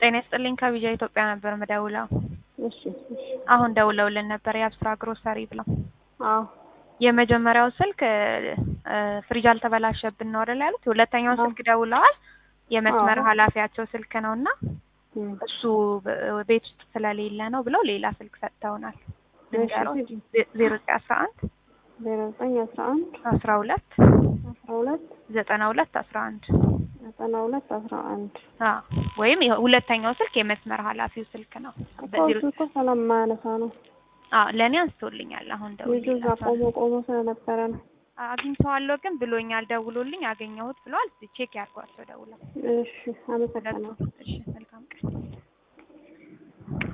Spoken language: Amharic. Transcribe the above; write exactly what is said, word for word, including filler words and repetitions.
ጤና ይስጥልኝ ከቢጃ ኢትዮጵያ ነበር መደውለው። እሺ እሺ አሁን ደውለውልን ነበር የአብስራ ግሮሰሪ ብለው። አዎ የመጀመሪያው ስልክ ፍሪጅ አልተበላሸብን ነው አይደል ያሉት። ሁለተኛው ስልክ ደውለዋል የመስመር ኃላፊያቸው ስልክ ነውና እሱ ቤት ውስጥ ስለሌለ ነው ብለው ሌላ ስልክ ሰጥተውናል። ልንገረው ዜሮ ዘጠኝ አስራ አንድ ዜሮ ዘጠኝ አስራ አንድ አስራ ሁለት አስራ ሁለት ዘጠና ሁለት አስራ አንድ ዘጠና ሁለት አስራ አንድ አዎ ወይም ሁለተኛው ስልክ የመስመር ኃላፊው ስልክ ነው። በዜሮ እኮ ሰላም ማነሳ ነው። አዎ ለኔ አንስቶልኛል። አሁን ደውልልኝ ቆሞ ቆሞ ስለነበረ ነው። አግኝተዋለሁ ግን ብሎኛል ደውሎልኝ አገኘሁት ብሏል። ቼክ ያርጓቸው ደውለው። እሺ አመሰግናለሁ። እሺ መልካም ቀን።